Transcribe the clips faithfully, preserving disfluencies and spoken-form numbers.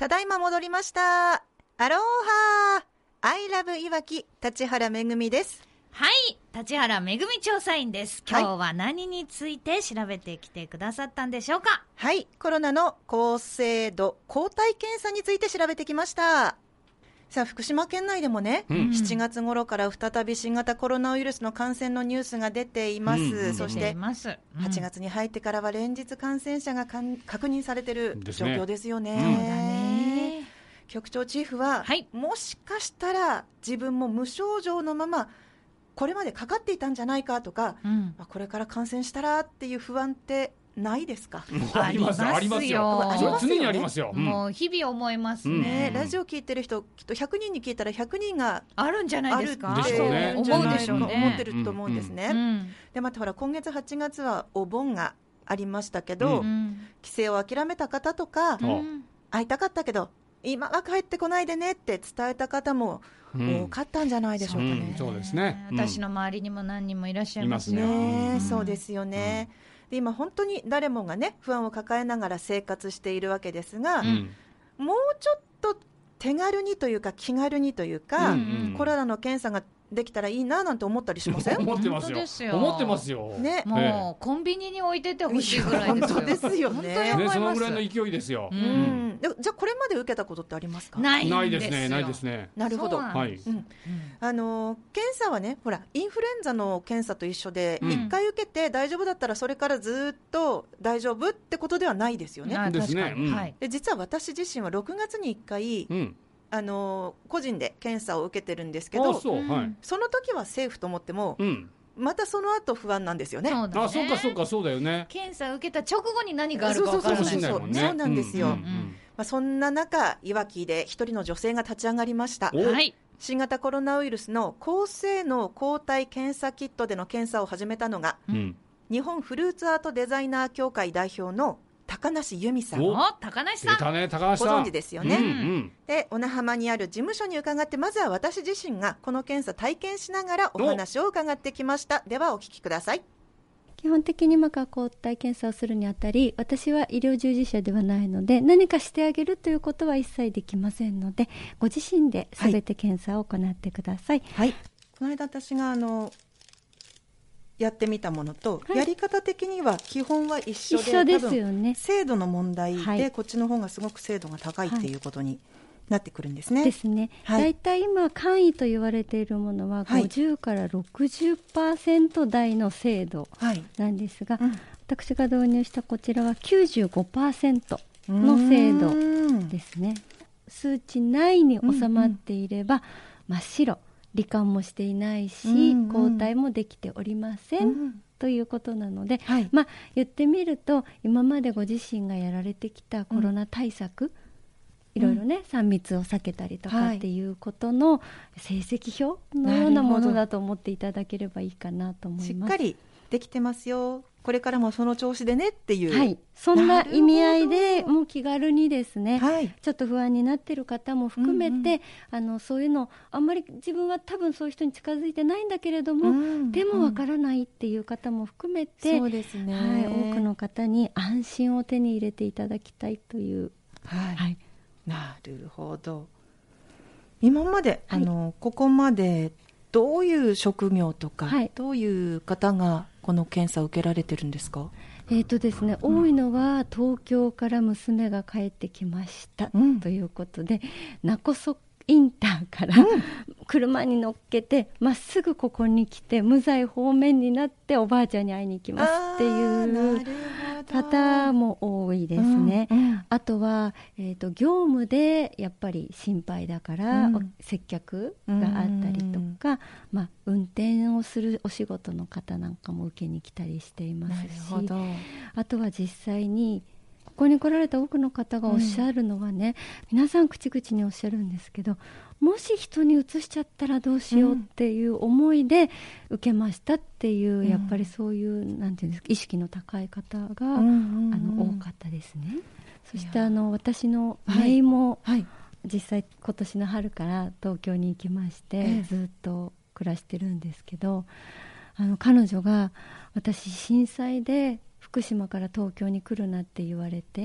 ただいま戻りました。アローハー I love いわき立原めぐみです。 はい、立原めぐみ調査員です。今日は何について調べてきてくださったんでしょうか。 はい、コロナの高精度抗体検査について調べてきました。さあ、福島県内でもね、うん、しちがつ頃から再び新型コロナウイルスの感染のニュースが出ています、うん、そしてはちがつに入ってからは連日感染者が確認されている状況ですよね。 そうだね。 局長チーフは、はい、もしかしたら自分も無症状のままこれまでかかっていたんじゃないかとか、うん、これから感染したらっていう不安ってないですか？ ありますよ、ありますよ、ありますよ、常にありますよ、 うん、もう日々思いますね、 うん、ラジオ聞いてる人きっとひゃくにんに聞いたらひゃくにんがあるんじゃないですか？ あるって思うでしょうね、 思ってると思うんですね、うんうん、でまたほら今月はちがつはお盆がありましたけど、うん、帰省を諦めた方とか、うん、会いたかったけど今は帰ってこないでねって伝えた方も多かったんじゃないでしょうかね、 うん、そうですね、 うん、私の周りにも何人もいらっしゃいますね、ね、そうですよね、うん、で今本当に誰もがね不安を抱えながら生活しているわけですが、うん、もうちょっと手軽にというか気軽にというか、うんうん、コロナの検査ができたらいいななんて思ったりしません？ 思ってますよ、よ思ってますよ、 ね、もう、ええ、コンビニに置いててほしいぐらいですよ。 本当ですよね、 ね、そのぐらいの勢いですよ、 うんうん、じゃあこれまで受けたことってありますか？ ないんですよ。 ないですね、ないですね。 なるほど、はい、うん、あの検査はねほらインフルエンザの検査と一緒でいっかい受けて大丈夫だったらそれからずっと大丈夫ってことではないですよね。 ですね、うん、 はい、で実は私自身はろくがつにいっかい、うん、あの個人で検査を受けてるんですけど、 そう、はい、 その時はセーフと思っても、うん、またその後不安なんですよね。 そうだね、 あ、そうかそうか、そうだよね。 検査を受けた直後に何があるか分からない。 そうそうそうそう、ね、 そうなんですよ、うんうんうん、まあ、そんな中いわきで一人の女性が立ち上がりました。はい、新型コロナウイルスの高性能抗体検査キットでの検査を始めたのが、うん、日本フルーツアートデザイナー協会代表の高梨由美さん。 お、高梨さん、 ね、高梨さんご存知ですよね、うんうん、で小名浜にある事務所に伺って、まずは私自身がこの検査体験しながらお話を伺ってきました。ではお聞きください。 基本的に抗体検査をするにあたり、私は医療従事者ではないので何かしてあげるということは一切できませんので、ご自身で全て検査を行ってください。 はい、はい、この間私があのやってみたものと、はい、やり方的には基本は一緒で、 一緒ですよね、 精度の問題で、はい、こっちの方がすごく精度が高いっていうことになってくるんですね。 ですね、はい、だいたい今簡易と言われているものはごじゅうからろくじゅっパーセント 台の精度なんですが、はい、うん、私が導入したこちらは きゅうじゅうごパーセント の精度ですね。数値内に収まっていれば、うんうん、真っ白、罹患もしていないし、うんうん、抗体もできておりません、うん、ということなので、はい、まあ、言ってみると今までご自身がやられてきたコロナ対策、うん、いろいろね、さん密を避けたりとかっていうことの成績表のようなものだと思っていただければいいかなと思います。 しっかりできてますよ、これからもその調子でねっていう、 はい、そんな意味合いでもう気軽にですね、はい、ちょっと不安になっている方も含めて、うんうん、あのそういうのあんまり自分は多分そういう人に近づいてないんだけれども、うんうん、でもわからないっていう方も含めて、 そうですね、 はい、多くの方に安心を手に入れていただきたいという、 はいはい、なるほど。今まで、はい、あのここまでどういう職業とか、はい、どういう方がこの検査を受けられてるんですか？ えーとですね、多いのは東京から娘が帰ってきました、うん、ということで、勿来インターから、うん、車に乗っけてまっすぐここに来て無罪方面になっておばあちゃんに会いに行きますっていう方も多いですね、うんうん、あとは、えーと、業務でやっぱり心配だから、うん、接客があったりとか、うん、まあ、運転をするお仕事の方なんかも受けに来たりしていますし、 なるほど。 あとは実際にここに来られた多くの方がおっしゃるのはね、うん、皆さん口々におっしゃるんですけど、もし人にうつしちゃったらどうしようっていう思いで受けましたっていう、うん、やっぱりそういうなんていうんですか、意識の高い方が、うんうんうん、あの多かったですね。そしてあの私の姪も、はいはい、実際今年の春から東京に行きまして、ええ、ずっと暮らしてるんですけど、あの彼女が私震災で福島から東京に来るなって言われて、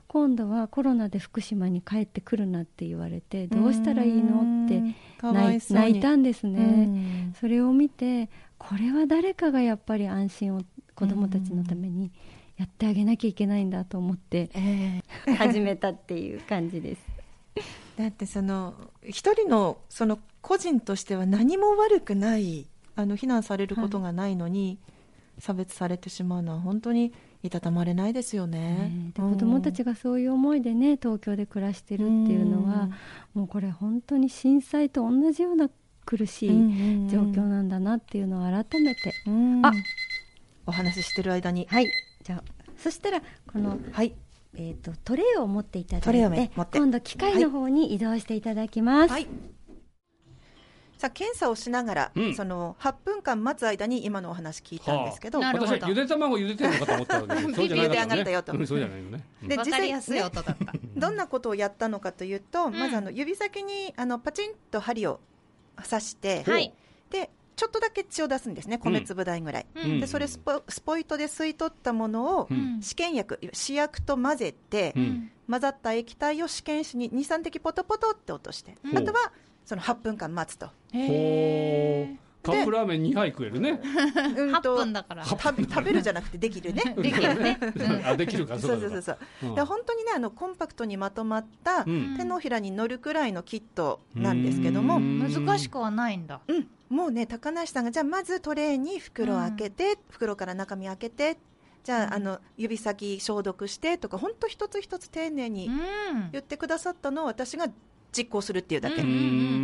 今度はコロナで福島に帰ってくるなって言われて、どうしたらいいのって泣い、泣いたんですね。それを見て、これは誰かがやっぱり安心を子どもたちのためにやってあげなきゃいけないんだと思って、えー、始めたっていう感じです。 だってその一人のその個人としては何も悪くない、あの非難されることがないのに、はい、差別されてしまうのは本当にいたたまれないですよね。 ね、で子どもたちがそういう思いでね、東京で暮らしてるっていうのは、もうこれ本当に震災と同じような苦しい状況なんだなっていうのを改めて、 あ、お話ししてる間に、 はい、じゃあそしたらこの、はい、えーと、トレイを持っていただいて、 て今度機械の方に移動していただきます。 はい、さあ検査をしながら、うん、そのはっぷんかん待つ間に今のお話聞いたんですけど、 はあ、私はゆで卵ゆでてるのかと思ったわけでそうじゃないのね。 ゆで上がったよと、 うん、そうじゃないのね、 うん、で分かりやすい音だった、 ね、どんなことをやったのかというと、うん、まずあの指先にあのパチンと針を刺して、はい、でちょっとだけ血を出すんですね、米粒大ぐらい、うん、でそれス ポ, スポイトで吸い取ったものを、うん、試験薬、試薬と混ぜて、うん、混ざった液体を試験紙にに、さん滴ポトポトって落として、うん、あとはそのはっぷんかん待つと。 へー、カップラーメンにはい食えるね。 うんとはっぷんだから食べ、食べるじゃなくてできるね。 できるね。 あ、できるか、そうそうそうそう。うん、で本当にね、あのコンパクトにまとまった、うん、手のひらに乗るくらいのキットなんですけども、 難しくはないんだ。 うん、もうね、高梨さんがじゃあまずトレーに袋を開けて、うん、袋から中身開けて、じゃあ、あの指先消毒してとか、本当一つ一つ丁寧に言ってくださったのを私が実行するっていうだけ、うんうんうん、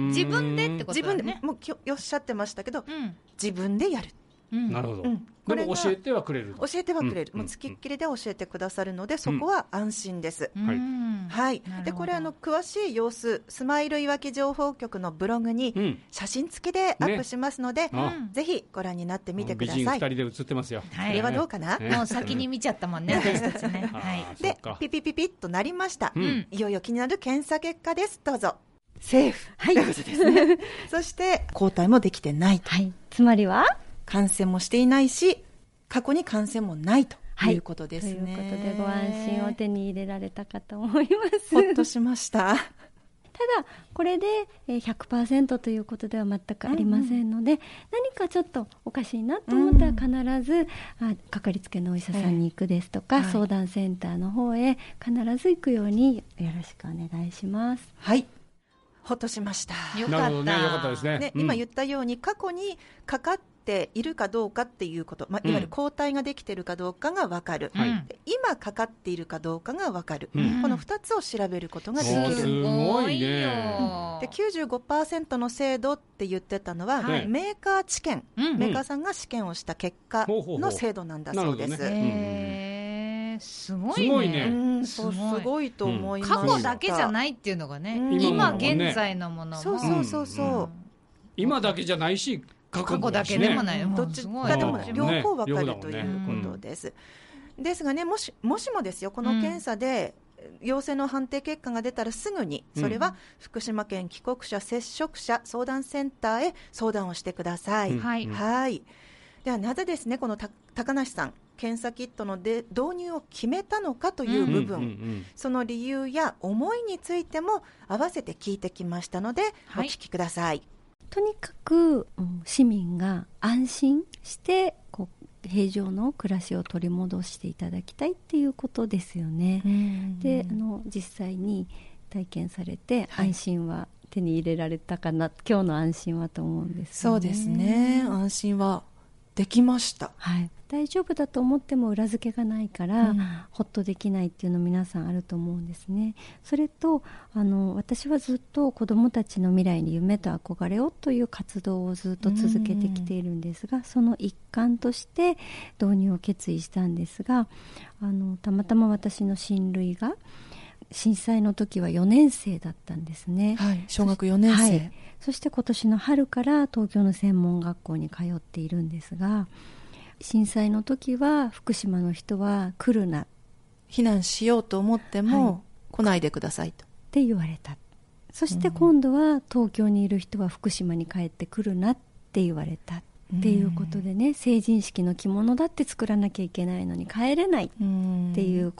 自分でってことだよね。 自分でもうおっしゃってましたけど、うん、自分でやる、 うん、なるほど、うん、これでも教えてはくれる、 教えてはくれる、うん、もうつきっきりで教えてくださるので、そこは安心です、うん、はい、でこれあの詳しい様子、スマイルいわき情報局のブログに写真付きでアップしますので、ね、ぜひご覧になってみてください。 美人ふたりで写ってますよ、 はい、これはどうかな、 もう先に見ちゃったもんね、私たちね、はい、 でピピピピッとなりました、うん、いよいよ気になる検査結果です。どうぞ。セーフ、はい、ということですね。そして抗体もできてないと、 はい、つまりは感染もしていないし、過去に感染もないということですね、 はい、ということでご安心を手に入れられたかと思います。 ほっとしました。 ただこれで ひゃくパーセント ということでは全くありませんので、うんうん、何かちょっとおかしいなと思ったら必ず、うん、あかかりつけのお医者さんに行くですとか、はい、相談センターの方へ必ず行くようによろしくお願いします。 はい、ほっとしました。 よかった、 ね、よかったですね。 ね、うん、今言ったように過去にかかっているかどうかっていうこと、まあ、いわゆる抗体ができているかどうかが分かる、うん、今かかっているかどうかが分かる、うん、このふたつを調べることができる。 すごいね。 で きゅうじゅうごパーセント の精度って言ってたのは、はい、メーカー知見、うん、メーカーさんが試験をした結果の精度なんだそうです。 すごいね。 すごいね、 うん、そうすごいと思いました。 過去だけじゃないっていうのがね、うん、今現在のものも、 そうそうそうそう、うん、 今だけじゃないし過去だけでもない、 どっちかでも両方分かるということです。ですがね、もしもしもですよ、この検査で陽性の判定結果が出たらすぐに、それは福島県帰国者接触者相談センターへ相談をしてください、うん、はい、はい。ではなぜですね、この高梨さん検査キットので導入を決めたのかという部分、うんうんうん、その理由や思いについても合わせて聞いてきましたので、はい、お聞きください。 とにかく市民が安心してこう平常の暮らしを取り戻していただきたいっていうことですよね。で、あの実際に体験されて安心は手に入れられたかな、はい、今日の安心はと思うんですよね。 そうですね、安心はできました、 はい、大丈夫だと思っても裏付けがないから、うん、ほっとできないっていうの皆さんあると思うんですね。それとあの私はずっと子どもたちの未来に夢と憧れをという活動をずっと続けてきているんですが、うん、その一環として導入を決意したんですが、あのたまたま私の親類が震災の時はよねん生だったんですね、 はい、小学よねん生、はい、 そして今年の春から東京の専門学校に通っているんですが、震災の時は福島の人は来るな、 避難しようと思っても、はい、来ないでくださいとって言われた。そして今度は東京にいる人は福島に帰ってくるなって言われたっていうことでね、成人式の着物だって作らなきゃいけないのに帰れないっていうこと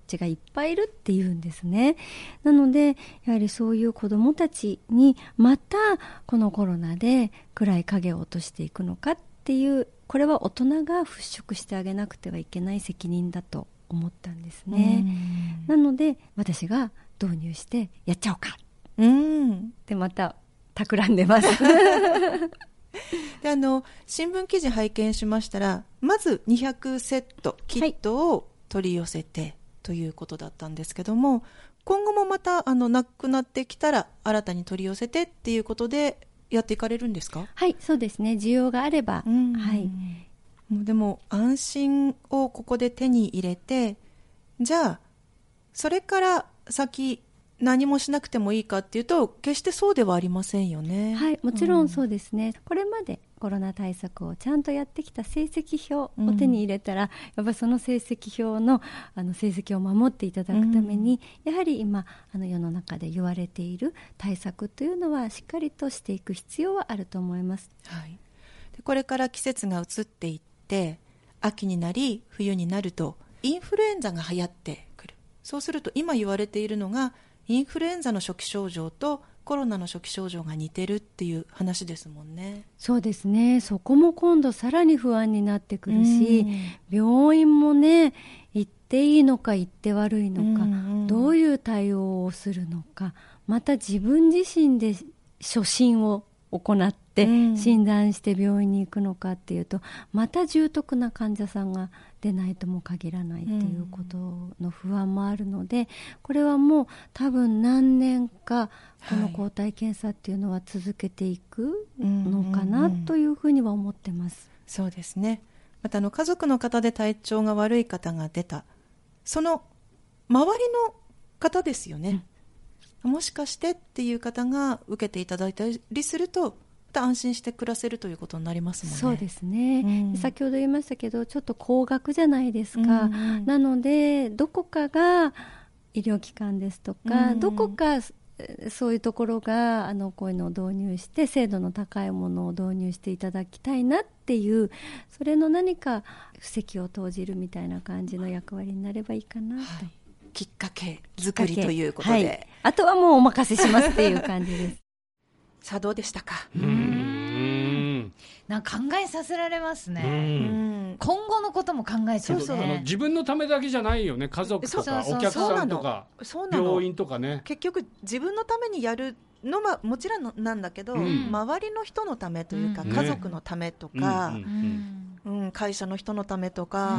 ちがいっぱいいるっていうんですね。なのでやはりそういう子どもたちにまたこのコロナで暗い影を落としていくのかっていう、これは大人が払拭してあげなくてはいけない責任だと思ったんですね。なので私が導入してやっちゃおうかってまた企んでますであの新聞記事拝見しましたら、まずにひゃくセットキットを取り寄せて、はい、ということだったんですけども、今後もまたあのなくなってきたら新たに取り寄せてっていうことでやっていかれるんですか？ はい、そうですね、需要があれば、はい、 でも安心をここで手に入れて、じゃあそれから先何もしなくてもいいかっていうと決してそうではありませんよね。 はい、もちろんそうですね、うん、これまでコロナ対策をちゃんとやってきた成績表を手に入れたら、うん、やっぱその成績表 の, あの成績を守っていただくために、うん、やはり今あの世の中で言われている対策というのはしっかりとしていく必要はあると思います。 はい、でこれから季節が移っていって秋になり冬になるとインフルエンザが流行ってくる。そうすると今言われているのがインフルエンザの初期症状とコロナの初期症状が似てるっていう話ですもんね。 そうですね、そこも今度さらに不安になってくるし、病院もね行っていいのか行って悪いのか、うんうん、どういう対応をするのか、また自分自身で初診を行って診断して病院に行くのかっていうと、また重篤な患者さんが出ないとも限らないっていうことの不安もあるので、これはもう多分何年かこの抗体検査っていうのは続けていくのかなというふうには思ってます。 そうですね。またあの家族の方で体調が悪い方が出た、その周りの方ですよね、うん、もしかしてっていう方が受けていただいたりするとまた安心して暮らせるということになりますもんね。 そうですね、うん、先ほど言いましたけどちょっと高額じゃないですか、うんうん、なのでどこかが医療機関ですとか、うん、どこかそういうところがあのこういうのを導入して精度の高いものを導入していただきたいなっていう、それの何か布石を投じるみたいな感じの役割になればいいかなと、はい、 きっかけ作りということで、はい、 あとはもうお任せしますっていう感じですさあどうでしたか？ うーん、なんか考えさせられますね。うん今後のことも考えちゃうね。 そうそう、あの自分のためだけじゃないよね。家族とかお客さんとか病院とかね。 結局自分のためにやるのはもちろんなんだけど、うん、周りの人のためというか、うん、家族のためとか、ねうんうん、会社の人のためとか、うん、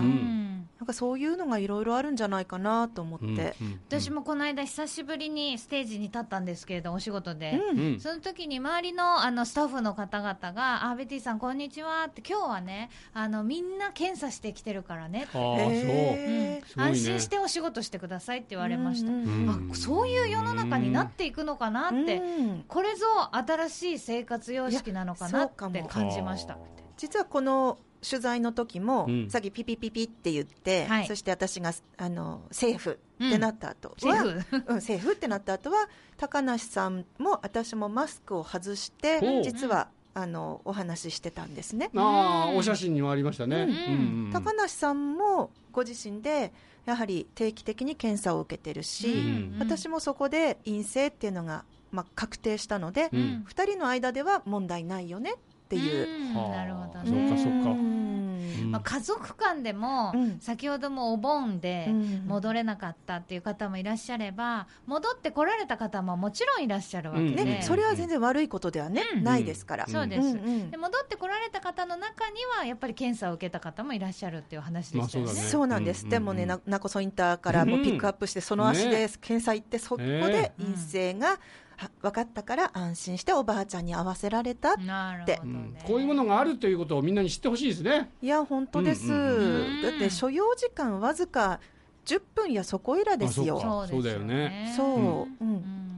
なんかそういうのがいろいろあるんじゃないかなと思って、うんうん、 私もこの間久しぶりにステージに立ったんですけれどお仕事で、うん、その時に周り の, あのスタッフの方々があベティさんこんにちはって今日はねあのみんな検査してきてるからねって、あそう、うん安心してお仕事してくださいって言われました、うんうん、あそういう世の中になっていくのかなって、うん、これぞ新しい生活様式なのかなって感じました。 実はこの取材の時も、うん、さっきピピピピって言って、はい、そして私があのセーフってなった後は、うんうん、セーフってなった後は高梨さんも私もマスクを外して実はあのお話ししてたんですね。 あお写真にもありましたね、うんうんうん、高梨さんもご自身でやはり定期的に検査を受けてるし、うん、私もそこで陰性っていうのが、まあ、確定したので、うん、ふたりの間では問題ないよねっていう、 うん、なるほどね。 そうかそうか、 まあ、家族間でも、うん、先ほどもお盆で戻れなかったっていう方もいらっしゃれば戻ってこられた方ももちろんいらっしゃるわけで、うんね、それは全然悪いことでは、ねうん、ないですから、 そうです、うんうん、で戻ってこられた方の中にはやっぱり検査を受けた方もいらっしゃるっていう話でしたよね、まあ そうだね、 そうなんです、うんうん、でもねなこそインターからもピックアップしてその足で検査行ってそこで陰性が分かったから安心しておばあちゃんに会わせられたって、 なるほどね、 こういうものがあるということをみんなに知ってほしいですね。 いや本当です、うんうんうん、だって所要時間わずかじゅっぷんやそこいらですよ。 そうそうだよね。 そう、うんうん、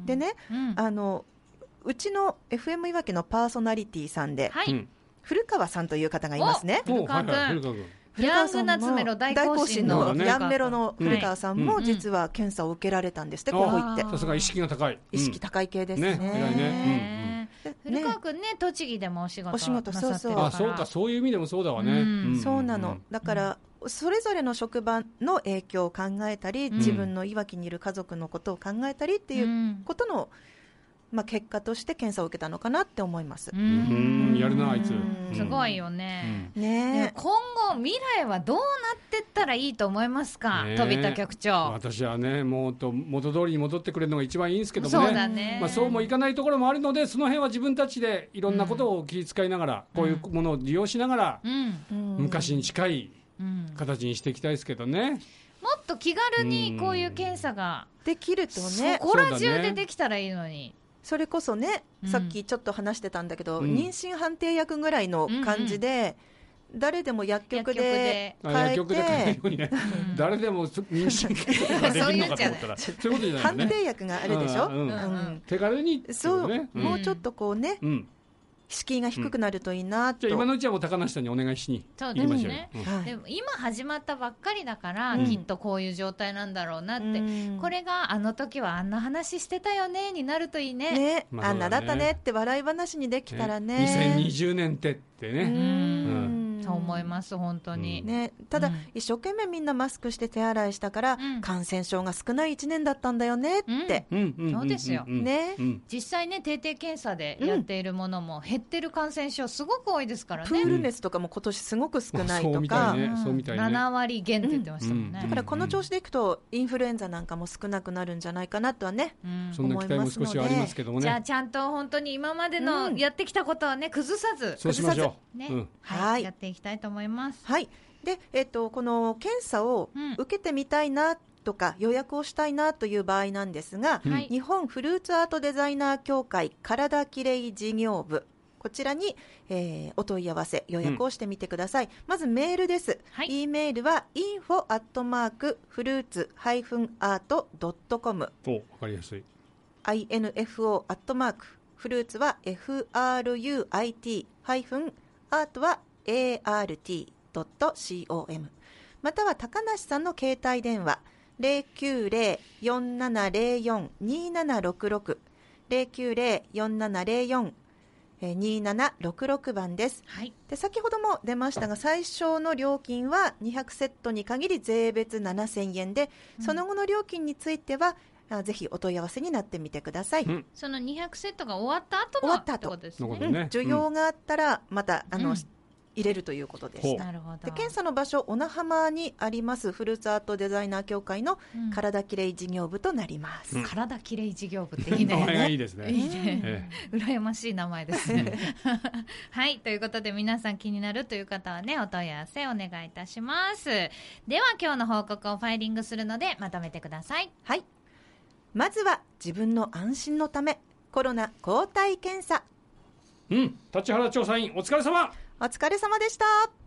でね、うん、あのうちの エフエム いわきのパーソナリティさんで、はい、古川さんという方がいますね。 古川君、はいはい、古川君ヤングナツメロ大行進のヤンメロの古川さんも実は検査を受けられたんですって、うん、ここ行ってさすが意識が高い、 意識高い系ですね、 ね、偉いね、 うんうん、古川君ね栃木でもお仕事なさってるから、 お仕事そうそう、 あそうかそういう意味でもそうだわね、 うん、そうなのだからそれぞれの職場の影響を考えたり、うん、自分のいわきにいる家族のことを考えたりっていうことの、うんまあ、結果として検査を受けたのかなって思います。 うーんやるなあいつすごいよね、 うん、ね今後未来はどうなってったらいいと思いますか、ね、飛田局長。 私はねもっと元通りに戻ってくれるのが一番いいんですけどもね、 そうだね、 まあ、そうもいかないところもあるのでその辺は自分たちでいろんなことを気遣いながら、うん、こういうものを利用しながら、うん、昔に近い形にしていきたいですけどね、 もっと気軽にこういう検査ができるとね、 そこら中でできたらいいのに。 それこそね、うん、さっきちょっと話してたんだけど、うん、妊娠判定薬ぐらいの感じで、うんうん、誰でも薬局で変えて、 薬局で変えるようにね、うん、誰でも妊娠検査ができるのかと思ったらそういうことじゃないよね。 判定薬があるでしょ、 うんうんうん、手軽に、ね、 そう、うん、もうちょっとこうね、うん敷居が低くなるといいなと、 うん、じゃあ今のうちはもう高梨さんにお願いしに行きましょうよ。 そうですね、うん、でも今始まったばっかりだから、うん、きっとこういう状態なんだろうなって、うん、これがあの時はあんな話してたよねになるといいね、 ね、まあ、あんなだったねって笑い話にできたらね、 ねにせんにじゅうねんってってね、うんうんと思います本当に、 うんね、ただ、うん、一生懸命みんなマスクして手洗いしたから、うん、感染症が少ないいちねんだったんだよねって、 うんうん、そうですよ、 ね、 実際ね定点検査でやっているものも減ってる感染症すごく多いですからね。 プール熱とかも今年すごく少ないとか、 うんねね、 ななわり減って言ってましたもんね、 だからこの調子でいくとインフルエンザなんかも少なくなるんじゃないかなとはね、うん、 そんな期待も少しはありますけどもね。 じゃあちゃんと本当に今までのやってきたことはね崩さず、 そうしましょう、 ね、うん、はい、やっていきたいと思います。 はい。で、えっと、この検査を受けてみたいなとか、うん、予約をしたいなという場合なんですが、うん、日本フルーツアートデザイナー協会体きれい事業部、こちらに、えー、お問い合わせ予約をしてみてください、うん、まずメールです、はい、E メールは インフォ アットマーク フルーツ アート ドットコム、 お、わかりやすいインフォ アットマーク フルーツは エフアールユーアイティー ハイフンアートは エーアールティードットコム、 または高梨さんの携帯電話 ゼロきゅうゼロ よんななゼロよん にななろくろく ゼロきゅうゼロ よんななゼロよん にななろくろく番です、はい、で先ほども出ましたが最初の料金はにひゃくセットに限り税別ななせんえんで、うん、その後の料金についてはぜひお問い合わせになってみてください、うん、 そのにひゃくセットが終わった後の終わった後ってことですね、 うん、需要があったらまたあの、うん入れるということでした。 なるほど。 で検査の場所小名浜にありますフルーツアートデザイナー協会の体きれい事業部となります、 うん、体きれい事業部っていいね。 名前がいいですね。 いいね、ええ、羨ましい名前ですねはいということで皆さん気になるという方はねお問い合わせお願いいたします。では今日の報告をファイリングするのでまとめてください。 はい、まずは自分の安心のためコロナ抗体検査。 うん、立原調査員お疲れ様。 お疲れ様でした。